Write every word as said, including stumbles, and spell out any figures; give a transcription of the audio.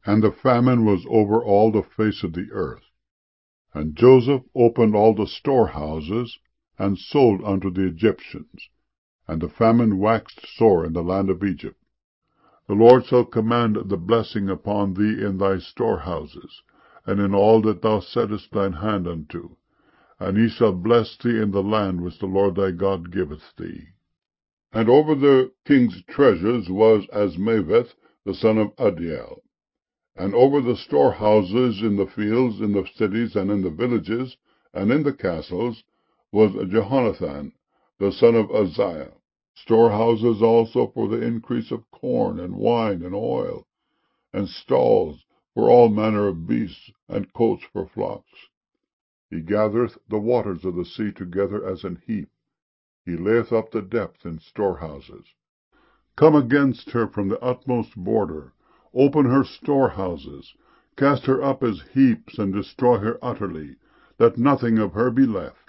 And the famine was over all the face of the earth. And Joseph opened all the storehouses, and sold unto the Egyptians. And the famine waxed sore in the land of Egypt. The Lord shall command the blessing upon thee in thy storehouses, and in all that thou settest thine hand unto. And he shall bless thee in the land which the Lord thy God giveth thee. And over the king's treasures was Azmaveth the son of Adiel. And over the storehouses in the fields, in the cities, and in the villages, and in the castles, was Jehonathan the son of Uzziah. Storehouses also for the increase of corn, and wine, and oil, and stalls for all manner of beasts, and coats for flocks. He gathereth the waters of the sea together as an heap. He layeth up the depth in storehouses. Come against her from the utmost border. Open her storehouses. Cast her up as heaps, and destroy her utterly, that nothing of her be left.